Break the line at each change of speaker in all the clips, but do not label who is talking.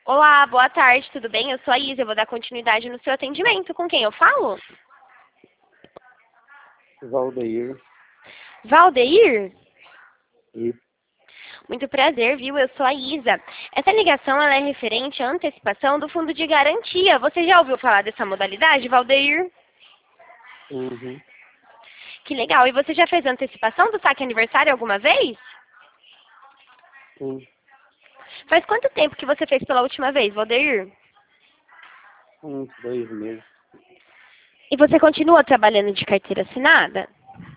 Olá, boa tarde, tudo bem? Eu sou a Isa, eu vou dar continuidade no seu atendimento. Com quem eu falo?
Valdeir.
Valdeir?
Isso.
Muito prazer, viu? Eu sou a Isa. Essa ligação ela é referente à antecipação do fundo de garantia. Você já ouviu falar dessa modalidade, Valdeir?
Uhum.
Que legal. E você já fez antecipação do saque aniversário alguma vez?
Sim.
Faz quanto tempo que você fez pela última vez, Valdeir?
Uns 2 meses.
E você continua trabalhando de carteira assinada?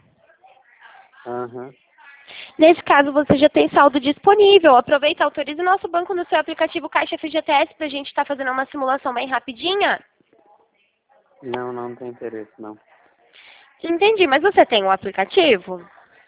Aham.
Nesse caso, você já tem saldo disponível. Aproveita, autorize o nosso banco no seu aplicativo Caixa FGTS para a gente estar fazendo uma simulação bem rapidinha.
Não, não tem interesse, não.
Entendi, mas você tem um aplicativo?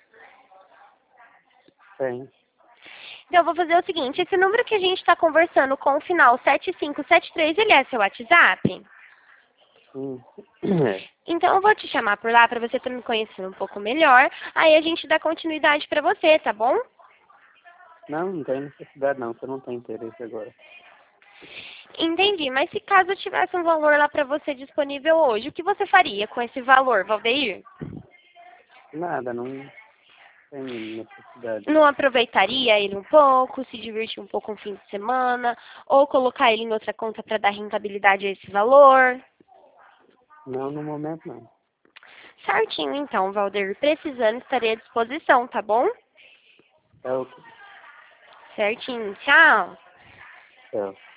Tem.
Então, eu vou fazer o seguinte, esse número que a gente está conversando com o final 7573, ele é seu WhatsApp?
Hum.
Então, eu vou te chamar por lá para você estar me conhecendo um pouco melhor. Aí a gente dá continuidade para você, tá bom?
Não, não tem necessidade, não. Você não tem interesse agora.
Entendi, mas se caso tivesse um valor lá para você disponível hoje, o que você faria com esse valor, Valdeir?
Nada, não tem necessidade.
Não aproveitaria ele um pouco, se divertir um pouco no fim de semana, ou colocar ele em outra conta para dar rentabilidade a esse valor?
Não, no momento, não.
Certinho, então, Valdeir. Precisando, estarei à disposição, tá bom?
É o
Certinho, tchau.
que é.